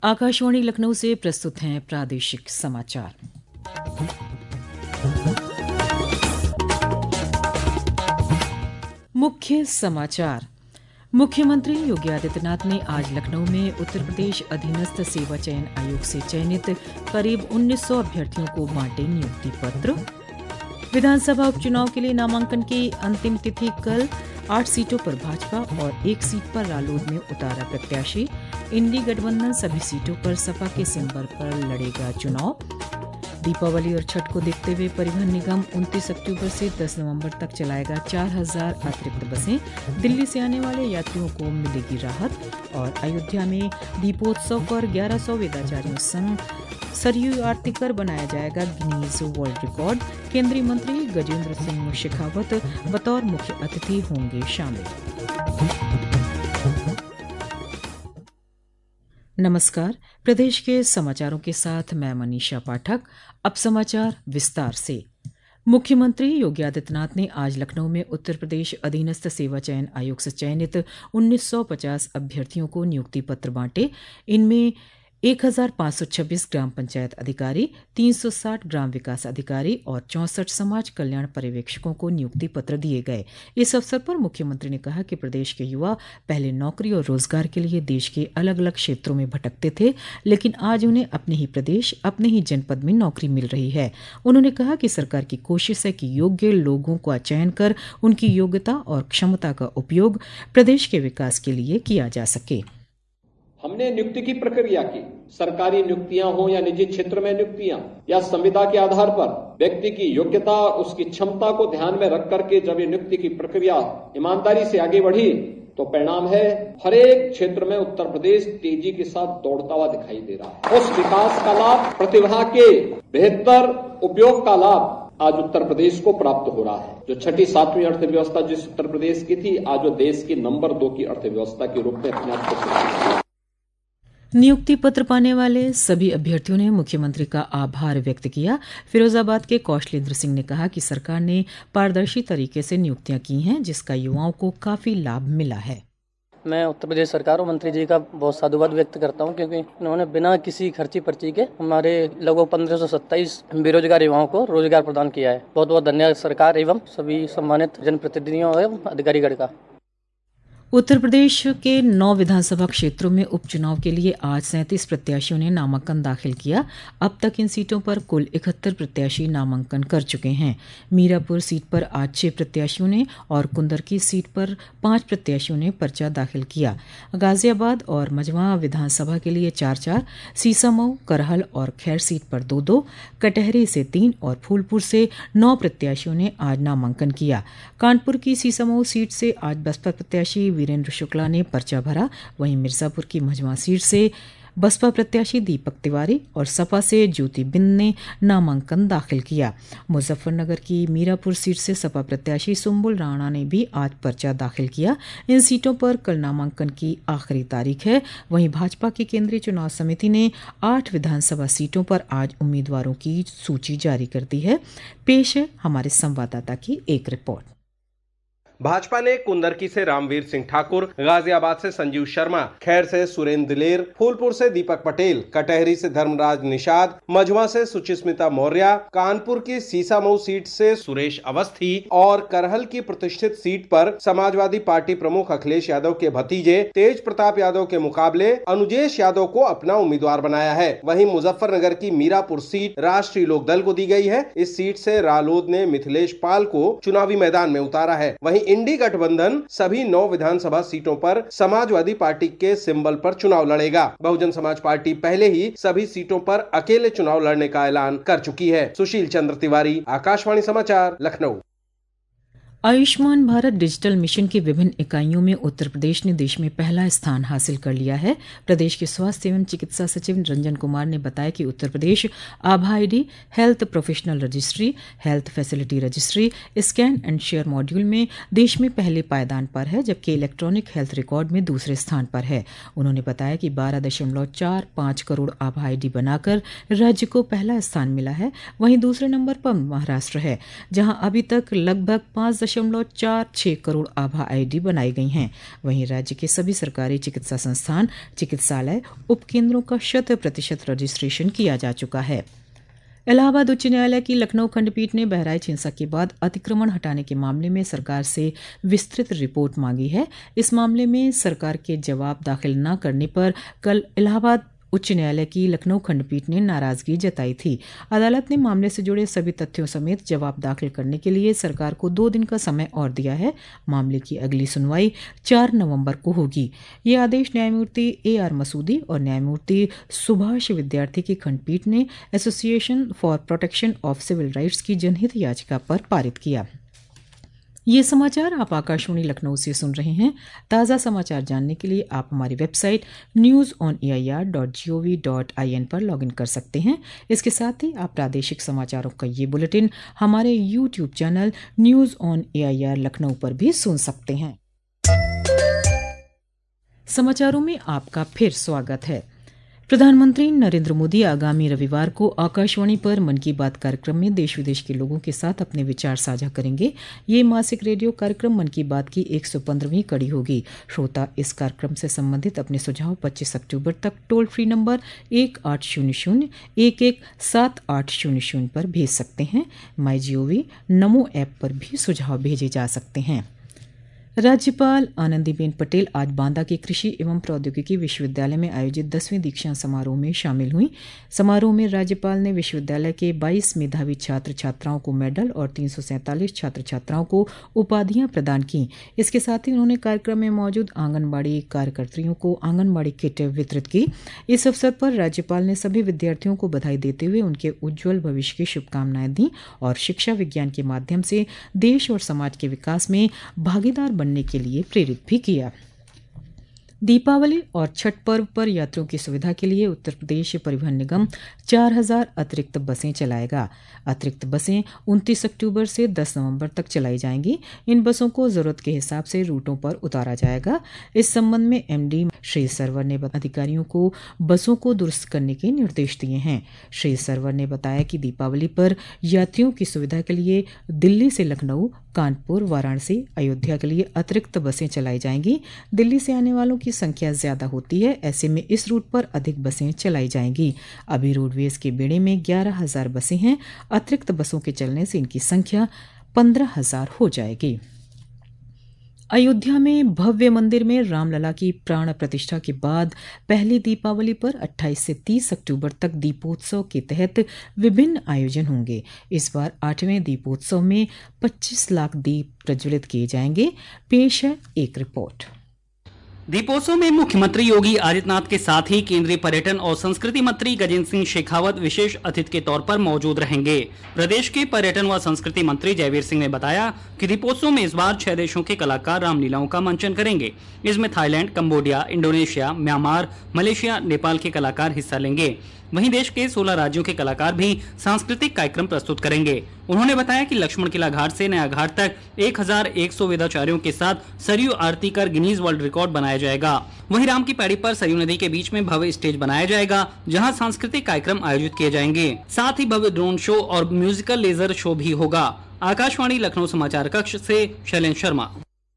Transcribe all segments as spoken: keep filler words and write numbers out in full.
आकाशवाणी लखनऊ से प्रस्तुत हैं प्रादेशिक समाचार। मुख्य समाचार। मुख्यमंत्री योगी आदित्यनाथ ने आज लखनऊ में उत्तर प्रदेश अधीनस्थ सेवा चयन आयोग से चयनित करीब उन्नीस सौ अभ्यर्थियों को बांटे नियुक्ति पत्र। विधानसभा उपचुनाव के लिए नामांकन की अंतिम तिथि कल। आठ सीटों पर भाजपा और एक सीट पर रालोद में उतारा प्रत्याशी। इंडी गठबंधन सभी सीटों पर सपा के सिंबल पर लड़ेगा चुनाव। दीपावली और छठ को देखते हुए परिवहन निगम उनतीस अक्टूबर से दस नवंबर तक चलाएगा चार हजार अतिरिक्त बसें। दिल्ली से आने वाले यात्रियों को मिलेगी राहत। और अयोध्या में दीपोत्सव पर ग्यारह सौ वेदाचार्यों संग सरयू आरती कर बनाया जाएगा गिनीज वर्ल्ड रिकॉर्ड। केंद्रीय मंत्री गजेंद्र सिंह शेखावत बतौर मुख्य अतिथि होंगे शामिल। नमस्कार, प्रदेश के समाचारों के साथ मैं मनीषा पाठक। अब समाचार विस्तार से। मुख्यमंत्री योगी आदित्यनाथ ने आज लखनऊ में उत्तर प्रदेश अधीनस्थ सेवा चयन आयोग से चयनित उन्नीस सौ पचास अभ्यर्थियों को नियुक्ति पत्र बांटे। इनमें एक हजार पांच सौ छब्बीस ग्राम पंचायत अधिकारी, तीन सौ साठ ग्राम विकास अधिकारी और चौसठ समाज कल्याण पर्यवेक्षकों को नियुक्ति पत्र दिए गए। इस अवसर पर मुख्यमंत्री ने कहा कि प्रदेश के युवा पहले नौकरी और रोजगार के लिए देश के अलग अलग क्षेत्रों में भटकते थे, लेकिन आज उन्हें अपने ही प्रदेश, अपने ही जनपद में नौकरी मिल रही है। उन्होंने कहा कि सरकार की कोशिश है कि योग्य लोगों का चयन कर उनकी योग्यता और क्षमता का उपयोग प्रदेश के विकास के लिए किया जा सके। हमने नियुक्ति की प्रक्रिया की, सरकारी नियुक्तियां हो या निजी क्षेत्र में नियुक्तियां, या संविदा के आधार पर व्यक्ति की योग्यता और उसकी क्षमता को ध्यान में रख करके जब ये नियुक्ति की प्रक्रिया ईमानदारी से आगे बढ़ी तो परिणाम है हर एक क्षेत्र में उत्तर प्रदेश तेजी के साथ दौड़ता हुआ दिखाई दे रहा है। उस विकास का लाभ, प्रतिभा के बेहतर उपयोग का लाभ आज उत्तर प्रदेश को प्राप्त हो रहा है। जो छठी सातवीं अर्थव्यवस्था जिस उत्तर प्रदेश की थी, आज वो देश की नंबर दो की अर्थव्यवस्था के रूप में अपने आप को। नियुक्ति पत्र पाने वाले सभी अभ्यर्थियों ने मुख्यमंत्री का आभार व्यक्त किया। फिरोजाबाद के कौशलेंद्र सिंह ने कहा कि सरकार ने पारदर्शी तरीके से नियुक्तियां की हैं, जिसका युवाओं को काफी लाभ मिला है। मैं उत्तर प्रदेश सरकार और मंत्री जी का बहुत साधुवाद व्यक्त करता हूं, क्योंकि उन्होंने बिना किसी खर्ची पर्ची के हमारे लगभग पंद्रह सौ सत्ताईस बेरोजगार युवाओं को रोजगार प्रदान किया है। बहुत बहुत धन्यवाद सरकार एवं सभी सम्मानित जनप्रतिनिधियों एवं अधिकारीगण का। उत्तर प्रदेश के नौ विधानसभा क्षेत्रों में उपचुनाव के लिए आज सैंतीस प्रत्याशियों ने नामांकन दाखिल किया। अब तक इन सीटों पर कुल इकहत्तर प्रत्याशी नामांकन कर चुके हैं। मीरापुर सीट पर आज छह प्रत्याशियों ने और कुंदर की सीट पर पांच प्रत्याशियों ने पर्चा दाखिल किया। गाजियाबाद और मझवा विधानसभा के लिए चार चार, सीसामऊ, करहल और खैर सीट पर दो दो, कटहरी से तीन और फूलपुर से नौ प्रत्याशियों ने आज नामांकन किया। कानपुर की सीसामऊ सीट से आज बसपा प्रत्याशी वीरेंद्र शुक्ला ने पर्चा भरा। वहीं मिर्जापुर की मझवा सीट से बसपा प्रत्याशी दीपक तिवारी और सपा से ज्योति बिंद ने नामांकन दाखिल किया। मुजफ्फरनगर की मीरापुर सीट से सपा प्रत्याशी सुम्बुल राणा ने भी आज पर्चा दाखिल किया। इन सीटों पर कल नामांकन की आखिरी तारीख है। वहीं भाजपा की केंद्रीय चुनाव समिति ने आठ विधानसभा सीटों पर आज उम्मीदवारों की सूची जारी कर दी है। पेश है हमारे संवाददाता की एक रिपोर्ट। भाजपा ने कुंदरकी से रामवीर सिंह ठाकुर, गाजियाबाद से संजीव शर्मा, खैर से सुरेंद्र दिलेर, फूलपुर से दीपक पटेल, कटहरी से धर्मराज निषाद, मझवा से सुचिस्मिता मौर्य, कानपुर की सीसामऊ सीट से सुरेश अवस्थी और करहल की प्रतिष्ठित सीट पर समाजवादी पार्टी प्रमुख अखिलेश यादव के भतीजे तेज प्रताप यादव के मुकाबले अनुजेश यादव को अपना उम्मीदवार बनाया है। वहीं मुजफ्फरनगर की मीरापुर सीट राष्ट्रीय लोकदल को दी गई है। इस सीट से रालोद ने मिथिलेश पाल को चुनावी मैदान में उतारा है। वहीं इंडी गठबंधन सभी नौ विधानसभा सीटों पर समाजवादी पार्टी के सिंबल पर चुनाव लड़ेगा। बहुजन समाज पार्टी पहले ही सभी सीटों पर अकेले चुनाव लड़ने का ऐलान कर चुकी है। सुशील चंद्र तिवारी, आकाशवाणी समाचार, लखनऊ। आयुष्मान भारत डिजिटल मिशन की विभिन्न इकाइयों में उत्तर प्रदेश ने देश में पहला स्थान हासिल कर लिया है। प्रदेश के स्वास्थ्य एवं चिकित्सा सचिव रंजन कुमार ने बताया कि उत्तर प्रदेश आभा ID, health professional registry, health facility registry, scan and share module में देश में पहले पायदान पर है, जबकि इलेक्ट्रॉनिक हेल्थ रिकॉर्ड में दूसरे स्थान पर है। उन्होंने बताया कि बारह दशमलव चार पांच करोड़ आभा आईडी बनाकर राज्य को पहला स्थान मिला है। वहीं दूसरे नंबर पर महाराष्ट्र है, जहां अभी तक लगभग पांच दशमलव चार छह करोड़ आभा आईडी बनाई गई हैं। वहीं राज्य के सभी सरकारी चिकित्सा संस्थान, चिकित्सालय, उपकेंद्रों का शत प्रतिशत रजिस्ट्रेशन किया जा चुका है। इलाहाबाद उच्च न्यायालय की लखनऊ खंडपीठ ने बहराइच हिंसा के बाद अतिक्रमण हटाने के मामले में सरकार से विस्तृत रिपोर्ट मांगी है। इस मामले में सरकार के जवाब दाखिल न करने पर कल इलाहाबाद उच्च न्यायालय की लखनऊ खंडपीठ ने नाराजगी जताई थी। अदालत ने मामले से जुड़े सभी तथ्यों समेत जवाब दाखिल करने के लिए सरकार को दो दिन का समय और दिया है। मामले की अगली सुनवाई चार नवंबर को होगी। ये आदेश न्यायमूर्ति ए आर मसूदी और न्यायमूर्ति सुभाष विद्यार्थी की खंडपीठ ने association for protection of civil rights की जनहित याचिका पर पारित किया। ये समाचार आप आकाशवाणी लखनऊ से सुन रहे हैं। ताज़ा समाचार जानने के लिए आप हमारी website news on A I R dot G O V dot I N पर लॉगिन कर सकते हैं। इसके साथ ही आप प्रादेशिक समाचारों का ये बुलेटिन हमारे YouTube channel news on A I R Lucknow पर भी सुन सकते हैं। समाचारों में आपका फिर स्वागत है। प्रधानमंत्री नरेंद्र मोदी आगामी रविवार को आकाशवाणी पर मन की बात कार्यक्रम में देश विदेश के लोगों के साथ अपने विचार साझा करेंगे। ये मासिक रेडियो कार्यक्रम मन की बात की एक सौ पंद्रहवीं कड़ी होगी। श्रोता इस कार्यक्रम से संबंधित अपने सुझाव पच्चीस अक्टूबर तक टोल फ्री नंबर एक आठ शून्य शून्य एक एक सात आठ शून्य शून्य पर भेज सकते हैं। माई जी ओ वी नमो ऐप पर भी सुझाव भेजे जा सकते हैं। राज्यपाल आनंदीबेन पटेल आज बांदा के कृषि एवं प्रौद्योगिकी विश्वविद्यालय में आयोजित दसवें दीक्षांत समारोह में शामिल हुई। समारोह में राज्यपाल ने विश्वविद्यालय के बाईस मेधावी छात्र छात्राओं को मेडल और तीन सौ सैंतालीस छात्र छात्राओं को उपाधियां प्रदान की। इसके साथ ही उन्होंने कार्यक्रम में मौजूद आंगनबाड़ी कार्यकर्त्रियों को आंगनबाड़ी किट वितरित की। इस अवसर पर राज्यपाल ने सभी विद्यार्थियों को बधाई देते हुए उनके उज्ज्वल भविष्य की शुभकामनाएं दी और शिक्षा विज्ञान के माध्यम से देश और समाज के विकास में भागीदार बनने के लिए प्रेरित भी किया। दीपावली और छठ पर्व पर यात्रियों की सुविधा के लिए उत्तर प्रदेश परिवहन निगम चार हजार अतिरिक्त बसें चलाएगा। अतिरिक्त बसें उनतीस अक्टूबर से दस नवंबर तक चलाई जाएंगी। इन बसों को जरूरत के हिसाब से रूटों पर उतारा जाएगा। इस संबंध में एमडी श्री सरवर ने अधिकारियों को बसों को दुरुस्त करने के निर्देश दिए हैं। श्री सरवर ने बताया कि दीपावली पर यात्रियों की सुविधा के लिए दिल्ली से लखनऊ, कानपुर, वाराणसी, अयोध्या के लिए अतिरिक्त बसें चलाई जाएंगी। दिल्ली से आने वालों की संख्या ज्यादा होती है, ऐसे में इस रूट पर अधिक बसें चलाई जाएंगी। अभी रोडवेज के बेड़े में ग्यारह हजार बसें हैं। अतिरिक्त बसों के चलने से इनकी संख्या पंद्रह हजार हो जाएगी। अयोध्या में भव्य मंदिर में रामलला की प्राण प्रतिष्ठा के बाद पहली दीपावली पर अट्ठाईस से तीस अक्टूबर तक दीपोत्सव के तहत विभिन्न आयोजन होंगे। इस बार आठवें दीपोत्सव में पच्चीस लाख दीप प्रज्वलित किए जाएंगे। पेश है एक रिपोर्ट। दीपोत्सव में मुख्यमंत्री योगी आदित्यनाथ के साथ ही केंद्रीय पर्यटन और संस्कृति मंत्री गजेंद्र सिंह शेखावत विशेष अतिथि के तौर पर मौजूद रहेंगे। प्रदेश के पर्यटन व संस्कृति मंत्री जयवीर सिंह ने बताया कि दीपोत्सव में इस बार छह देशों के कलाकार रामलीलाओं का मंचन करेंगे। इसमें Thailand, Cambodia, Indonesia, Myanmar, Malaysia, Nepal के कलाकार हिस्सा लेंगे। वहीं देश के सोलह राज्यों के कलाकार भी सांस्कृतिक कार्यक्रम प्रस्तुत करेंगे। उन्होंने बताया कि लक्ष्मण किला घाट से नया घाट तक एक हजार एक सौ वेदाचार्यों के साथ सरयू आरती कर गिनीज वर्ल्ड रिकॉर्ड बनाया जाएगा। वहीं राम की पैड़ी पर सरयू नदी के बीच में भव्य स्टेज बनाया जाएगा, जहां सांस्कृतिक कार्यक्रम आयोजित किए जाएंगे। साथ ही भव्य ड्रोन शो और म्यूजिकल लेजर शो भी होगा। आकाशवाणी लखनऊ समाचार कक्ष से शैलेंद्र शर्मा।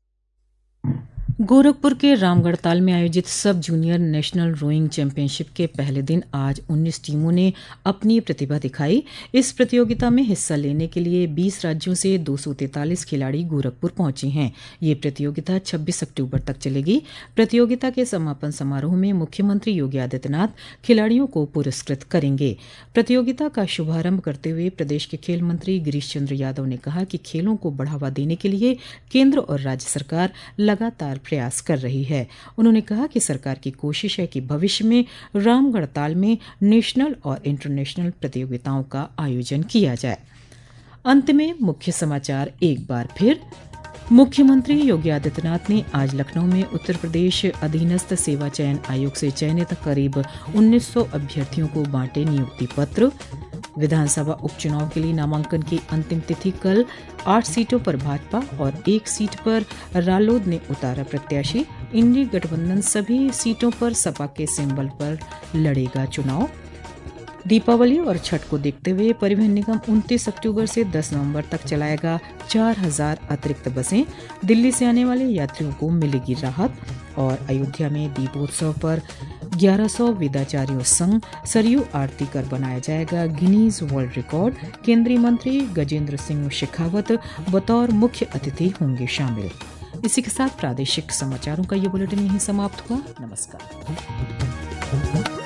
गोरखपुर के रामगढ़ताल में आयोजित सब जूनियर नेशनल रोइंग चैंपियनशिप के पहले दिन आज उन्नीस टीमों ने अपनी प्रतिभा दिखाई। इस प्रतियोगिता में हिस्सा लेने के लिए बीस राज्यों से दो सौ तैंतालीस खिलाड़ी गोरखपुर पहुंचे हैं। ये प्रतियोगिता छब्बीस अक्टूबर तक चलेगी। प्रतियोगिता के समापन समारोह में मुख्यमंत्री योगी आदित्यनाथ खिलाड़ियों को पुरस्कृत करेंगे। प्रतियोगिता का शुभारंभ करते हुए प्रदेश के खेल मंत्री गिरीश चंद्र यादव ने कहा कि खेलों को बढ़ावा देने के लिए केंद्र और राज्य सरकार लगातार प्रयास कर रही है। उन्होंने कहा कि सरकार की कोशिश है कि भविष्य में रामगढ़ताल में नेशनल और इंटरनेशनल प्रतियोगिताओं का आयोजन किया जाए। अंत में मुख्य समाचार एक बार फिर। मुख्यमंत्री योगी आदित्यनाथ ने आज लखनऊ में उत्तर प्रदेश अधीनस्थ सेवा चयन आयोग से चयनित करीब उन्नीस सौ अभ्यर्थियों को बांटे नियुक्ति पत्र। विधानसभा उपचुनाव के लिए नामांकन की अंतिम तिथि कल। आठ सीटों पर भाजपा और एक सीट पर रालोद ने उतारा प्रत्याशी। इंडी गठबंधन सभी सीटों पर सपा के सिंबल पर लड़ेगा चुनाव। दीपावली और छठ को देखते हुए परिवहन निगम उनतीस अक्टूबर से दस नवंबर तक चलाएगा चार हजार अतिरिक्त बसें। दिल्ली से आने वाले यात्रियों को मिलेगी राहत। और अयोध्या में दीपोत्सव पर ग्यारह सौ वेदाचार्यों संग सरयू आरती कर बनाया जाएगा गिनीज वर्ल्ड रिकॉर्ड। केंद्रीय मंत्री गजेंद्र सिंह शेखावत बतौर मुख्य अतिथि होंगे शामिल। इसी के साथ प्रादेशिक समाचारों का ये बुलेटिन यहीं समाप्त हुआ। नमस्कार।